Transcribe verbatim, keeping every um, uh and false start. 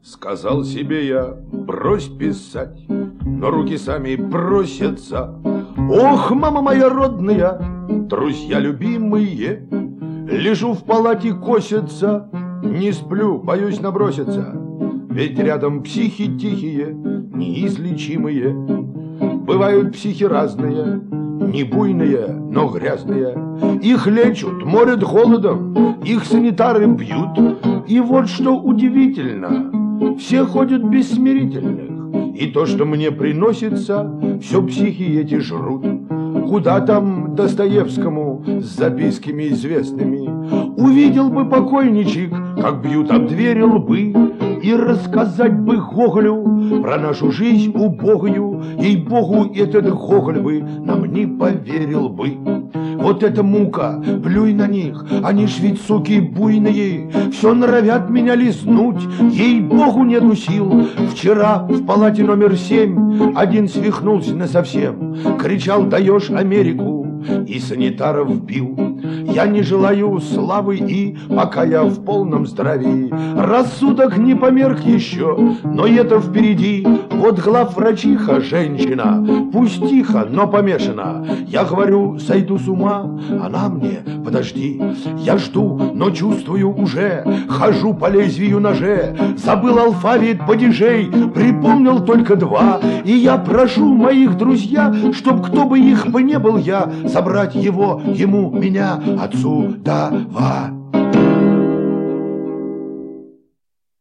Сказал себе я, брось писать, но руки сами просятся. Ох, мама моя родная, друзья любимые, лежу в палате, косятся, не сплю, боюсь наброситься. Ведь рядом психи тихие, неизлечимые. Бывают психи разные, не буйные, но грязные. Их лечат, морят голодом, их санитары бьют. И вот что удивительно, все ходят без смирительных. И то, что мне приносится, все психи эти жрут. Куда там Достоевскому с записками известными? Увидел бы покойничек, как бьют об двери лбы, и рассказать бы Гоголю про нашу жизнь убогую. Ей-богу, этот Гоголь бы нам не поверил бы. Вот эта мука, плюй на них, они ж ведь суки буйные, все норовят меня лизнуть, ей-богу, нету сил. Вчера в палате номер семь один свихнулся насовсем, кричал: даешь Америку, и санитаров бил. Я не желаю славы, и пока я в полном здравии, рассудок не померк еще, но это впереди. Вот главврачиха женщина, пусть тихо, но помешана. Я говорю, сойду с ума, она мне: подожди. Я жду, но чувствую уже, хожу по лезвию ноже. Забыл алфавит падежей, припомнил только два. И я прошу моих друзья, чтоб кто бы их бы не был я, забрать его, ему, меня отсюда.